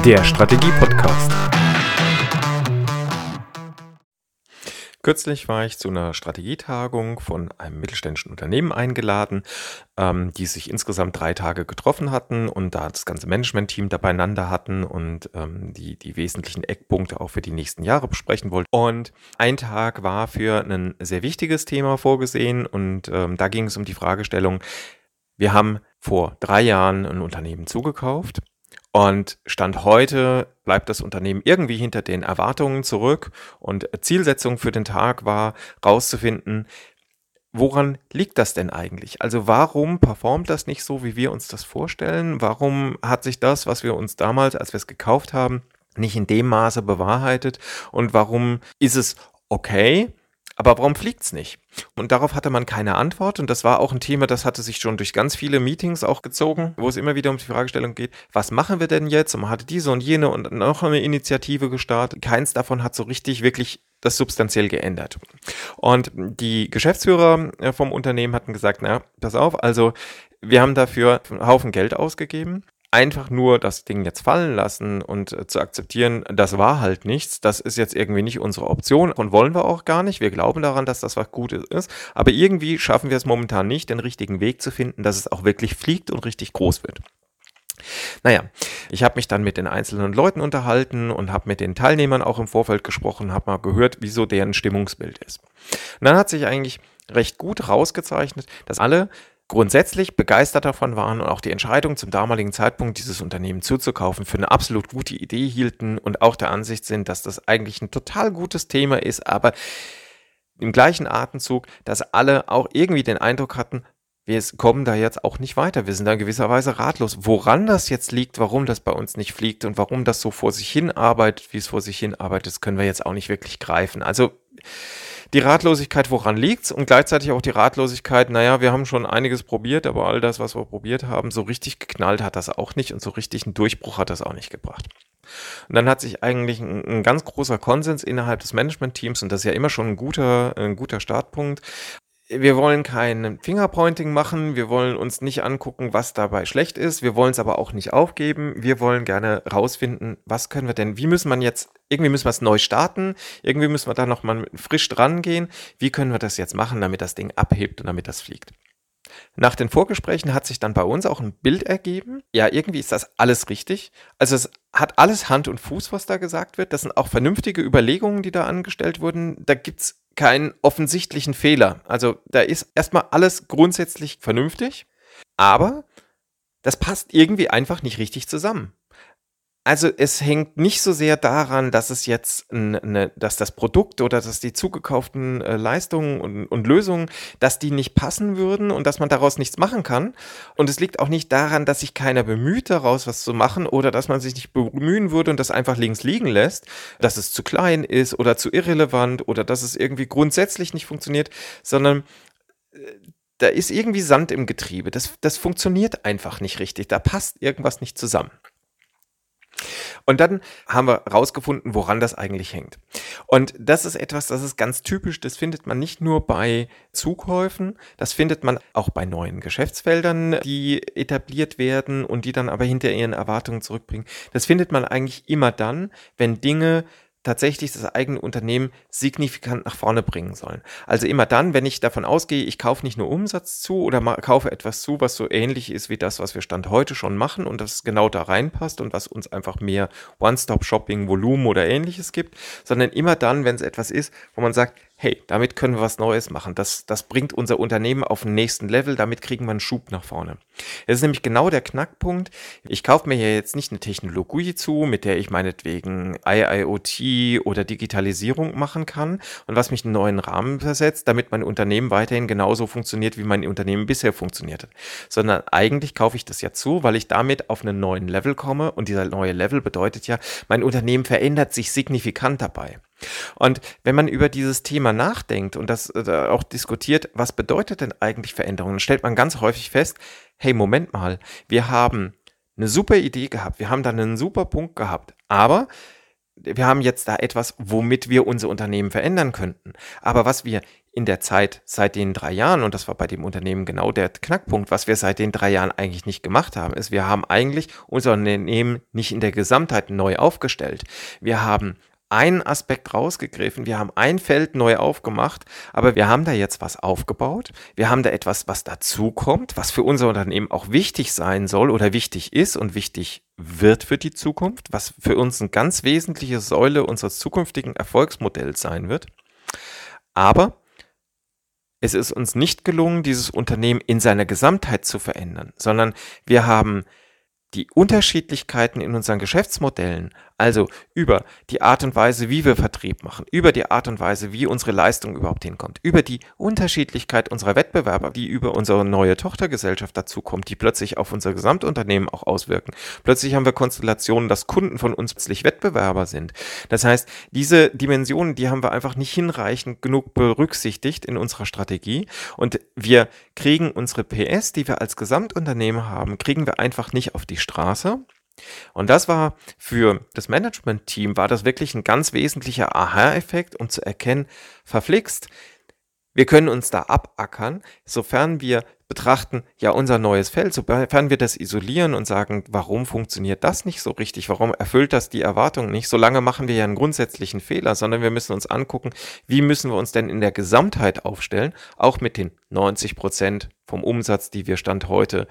Der Strategie-Podcast. Kürzlich war ich zu einer Strategietagung von einem mittelständischen Unternehmen eingeladen, die sich insgesamt 3 Tage getroffen hatten und da das ganze Managementteam da beieinander hatten und die wesentlichen Eckpunkte auch für die nächsten Jahre besprechen wollten. Und ein Tag war für ein sehr wichtiges Thema vorgesehen und da ging es um die Fragestellung, wir haben vor 3 Jahren ein Unternehmen zugekauft. Und Stand heute bleibt das Unternehmen irgendwie hinter den Erwartungen zurück und Zielsetzung für den Tag war, rauszufinden, woran liegt das denn eigentlich? Also warum performt das nicht so, wie wir uns das vorstellen? Warum hat sich das, was wir uns damals, als wir es gekauft haben, nicht in dem Maße bewahrheitet? Und warum ist es okay? Aber warum fliegt es nicht? Und darauf hatte man keine Antwort. Und das war auch ein Thema, das hatte sich schon durch ganz viele Meetings auch gezogen, wo es immer wieder um die Fragestellung geht, was machen wir denn jetzt? Und man hatte diese und jene und noch eine Initiative gestartet. Keins davon hat so richtig wirklich das substanziell geändert. Und die Geschäftsführer vom Unternehmen hatten gesagt, na, pass auf, also wir haben dafür einen Haufen Geld ausgegeben. Einfach nur das Ding jetzt fallen lassen und zu akzeptieren, das war halt nichts, das ist jetzt irgendwie nicht unsere Option und wollen wir auch gar nicht. Wir glauben daran, dass das was Gutes ist, aber irgendwie schaffen wir es momentan nicht, den richtigen Weg zu finden, dass es auch wirklich fliegt und richtig groß wird. Naja, ich habe mich dann mit den einzelnen Leuten unterhalten und habe mit den Teilnehmern auch im Vorfeld gesprochen, habe mal gehört, wieso deren Stimmungsbild ist. Und dann hat sich eigentlich recht gut rausgezeichnet, dass alle grundsätzlich begeistert davon waren und auch die Entscheidung zum damaligen Zeitpunkt, dieses Unternehmen zuzukaufen, für eine absolut gute Idee hielten und auch der Ansicht sind, dass das eigentlich ein total gutes Thema ist, aber im gleichen Atemzug, dass alle auch irgendwie den Eindruck hatten, wir kommen da jetzt auch nicht weiter. Wir sind da in gewisser Weise ratlos. Woran das jetzt liegt, warum das bei uns nicht fliegt und warum das so vor sich hin arbeitet, wie es vor sich hin arbeitet, das können wir jetzt auch nicht wirklich greifen. Also die Ratlosigkeit, woran liegt's? Und gleichzeitig auch die Ratlosigkeit, naja, wir haben schon einiges probiert, aber all das, was wir probiert haben, so richtig geknallt hat das auch nicht und so richtig einen Durchbruch hat das auch nicht gebracht. Und dann hat sich eigentlich ein ganz großer Konsens innerhalb des Managementteams, und das ist ja immer schon ein guter Startpunkt. Wir wollen kein Fingerpointing machen, wir wollen uns nicht angucken, was dabei schlecht ist, wir wollen es aber auch nicht aufgeben, wir wollen gerne rausfinden, was können wir denn, irgendwie müssen wir es neu starten, irgendwie müssen wir da nochmal frisch dran gehen, wie können wir das jetzt machen, damit das Ding abhebt und damit das fliegt. Nach den Vorgesprächen hat sich dann bei uns auch ein Bild ergeben. Ja, irgendwie ist das alles richtig. Also es hat alles Hand und Fuß, was da gesagt wird. Das sind auch vernünftige Überlegungen, die da angestellt wurden. Da gibt's keinen offensichtlichen Fehler. Also da ist erstmal alles grundsätzlich vernünftig, aber das passt irgendwie einfach nicht richtig zusammen. Also es hängt nicht so sehr daran, dass es jetzt dass das Produkt oder dass die zugekauften Leistungen und Lösungen, dass die nicht passen würden und dass man daraus nichts machen kann. Und es liegt auch nicht daran, dass sich keiner bemüht, daraus was zu machen oder dass man sich nicht bemühen würde und das einfach links liegen lässt, dass es zu klein ist oder zu irrelevant oder dass es irgendwie grundsätzlich nicht funktioniert, sondern da ist irgendwie Sand im Getriebe. Das funktioniert einfach nicht richtig. Da passt irgendwas nicht zusammen. Und dann haben wir rausgefunden, woran das eigentlich hängt. Und das ist etwas, das ist ganz typisch, das findet man nicht nur bei Zukäufen, das findet man auch bei neuen Geschäftsfeldern, die etabliert werden und die dann aber hinter ihren Erwartungen zurückbringen. Das findet man eigentlich immer dann, wenn Dinge tatsächlich das eigene Unternehmen signifikant nach vorne bringen sollen. Also immer dann, wenn ich davon ausgehe, ich kaufe nicht nur Umsatz zu oder kaufe etwas zu, was so ähnlich ist wie das, was wir Stand heute schon machen und das genau da reinpasst und was uns einfach mehr One-Stop-Shopping, Volumen oder ähnliches gibt, sondern immer dann, wenn es etwas ist, wo man sagt, hey, damit können wir was Neues machen. Das bringt unser Unternehmen auf den nächsten Level, damit kriegen wir einen Schub nach vorne. Das ist nämlich genau der Knackpunkt. Ich kaufe mir ja jetzt nicht eine Technologie zu, mit der ich meinetwegen IoT oder Digitalisierung machen kann und was mich in einen neuen Rahmen versetzt, damit mein Unternehmen weiterhin genauso funktioniert, wie mein Unternehmen bisher funktioniert hat. Sondern eigentlich kaufe ich das ja zu, weil ich damit auf einen neuen Level komme und dieser neue Level bedeutet ja, mein Unternehmen verändert sich signifikant dabei. Und wenn man über dieses Thema nachdenkt und das auch diskutiert, was bedeutet denn eigentlich Veränderung, dann stellt man ganz häufig fest, hey, Moment mal, wir haben eine super Idee gehabt, wir haben da einen super Punkt gehabt, aber wir haben jetzt da etwas, womit wir unser Unternehmen verändern könnten. Aber was wir in der Zeit seit den 3 Jahren, und das war bei dem Unternehmen genau der Knackpunkt, was wir seit den 3 Jahren eigentlich nicht gemacht haben, ist, wir haben eigentlich unser Unternehmen nicht in der Gesamtheit neu aufgestellt. Wir haben einen Aspekt rausgegriffen, wir haben ein Feld neu aufgemacht, aber wir haben da jetzt was aufgebaut. Wir haben da etwas, was dazukommt, was für unser Unternehmen auch wichtig sein soll oder wichtig ist und wichtig wird für die Zukunft, was für uns eine ganz wesentliche Säule unseres zukünftigen Erfolgsmodells sein wird. Aber es ist uns nicht gelungen, dieses Unternehmen in seiner Gesamtheit zu verändern, sondern wir haben die Unterschiedlichkeiten in unseren Geschäftsmodellen, also über die Art und Weise, wie wir Vertrieb machen, über die Art und Weise, wie unsere Leistung überhaupt hinkommt, über die Unterschiedlichkeit unserer Wettbewerber, die über unsere neue Tochtergesellschaft dazukommt, die plötzlich auf unser Gesamtunternehmen auch auswirken. Plötzlich haben wir Konstellationen, dass Kunden von uns plötzlich Wettbewerber sind. Das heißt, diese Dimensionen, die haben wir einfach nicht hinreichend genug berücksichtigt in unserer Strategie, und wir kriegen unsere PS, die wir als Gesamtunternehmen haben, kriegen wir einfach nicht auf die Straße. Und das war für das Management-Team, war das wirklich ein ganz wesentlicher Aha-Effekt, um zu erkennen, verflixt, wir können uns da abackern, sofern wir betrachten, ja, unser neues Feld, sofern wir das isolieren und sagen, warum funktioniert das nicht so richtig, warum erfüllt das die Erwartungen nicht, solange machen wir ja einen grundsätzlichen Fehler, sondern wir müssen uns angucken, wie müssen wir uns denn in der Gesamtheit aufstellen, auch mit den 90% vom Umsatz, die wir Stand heute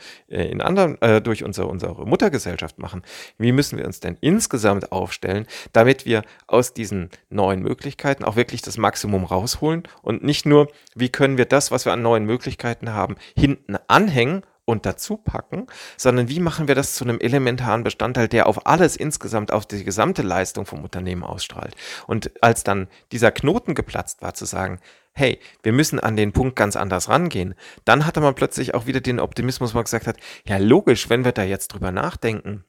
durch unsere Muttergesellschaft machen. Wie müssen wir uns denn insgesamt aufstellen, damit wir aus diesen neuen Möglichkeiten auch wirklich das Maximum rausholen und nicht nur, wie können wir das, was wir an neuen Möglichkeiten haben, hinten anhängen und dazu packen, sondern wie machen wir das zu einem elementaren Bestandteil, der auf alles insgesamt, auf die gesamte Leistung vom Unternehmen ausstrahlt. Und als dann dieser Knoten geplatzt war, zu sagen, hey, wir müssen an den Punkt ganz anders rangehen, dann hatte man plötzlich auch wieder den Optimismus, wo man gesagt hat, ja logisch, wenn wir da jetzt drüber nachdenken,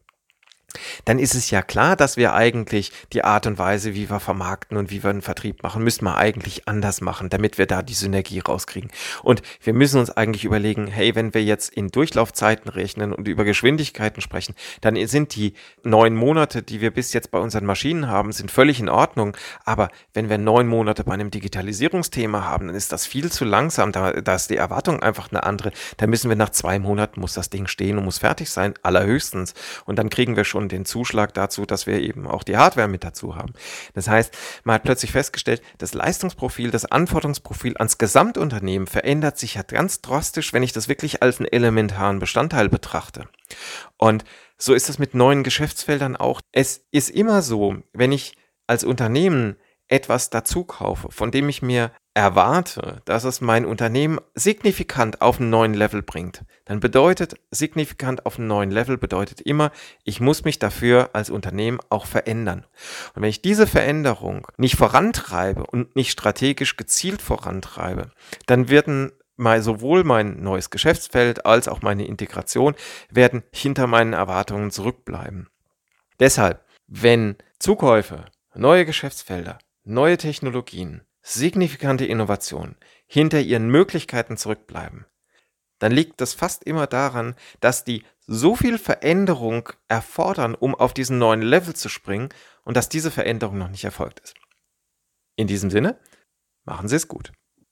dann ist es ja klar, dass wir eigentlich die Art und Weise, wie wir vermarkten und wie wir einen Vertrieb machen, müssen wir eigentlich anders machen, damit wir da die Synergie rauskriegen. Und wir müssen uns eigentlich überlegen, hey, wenn wir jetzt in Durchlaufzeiten rechnen und über Geschwindigkeiten sprechen, dann sind die 9 Monate, die wir bis jetzt bei unseren Maschinen haben, sind völlig in Ordnung. Aber wenn wir 9 Monate bei einem Digitalisierungsthema haben, dann ist das viel zu langsam. Da ist die Erwartung einfach eine andere. Da müssen wir nach 2 Monaten, muss das Ding stehen und muss fertig sein, allerhöchstens. Und dann kriegen wir schon den Zuschlag dazu, dass wir eben auch die Hardware mit dazu haben. Das heißt, man hat plötzlich festgestellt, das Leistungsprofil, das Anforderungsprofil ans Gesamtunternehmen verändert sich ja ganz drastisch, wenn ich das wirklich als einen elementaren Bestandteil betrachte. Und so ist es mit neuen Geschäftsfeldern auch. Es ist immer so, wenn ich als Unternehmen etwas dazu kaufe, von dem ich mir erwarte, dass es mein Unternehmen signifikant auf einen neuen Level bringt, dann bedeutet signifikant auf einen neuen Level bedeutet immer, ich muss mich dafür als Unternehmen auch verändern. Und wenn ich diese Veränderung nicht vorantreibe und nicht strategisch gezielt vorantreibe, dann werden sowohl mein neues Geschäftsfeld als auch meine Integration werden hinter meinen Erwartungen zurückbleiben. Deshalb, wenn Zukäufe, neue Geschäftsfelder, neue Technologien, signifikante Innovationen hinter ihren Möglichkeiten zurückbleiben, dann liegt das fast immer daran, dass die so viel Veränderung erfordern, um auf diesen neuen Level zu springen, und dass diese Veränderung noch nicht erfolgt ist. In diesem Sinne, machen Sie es gut.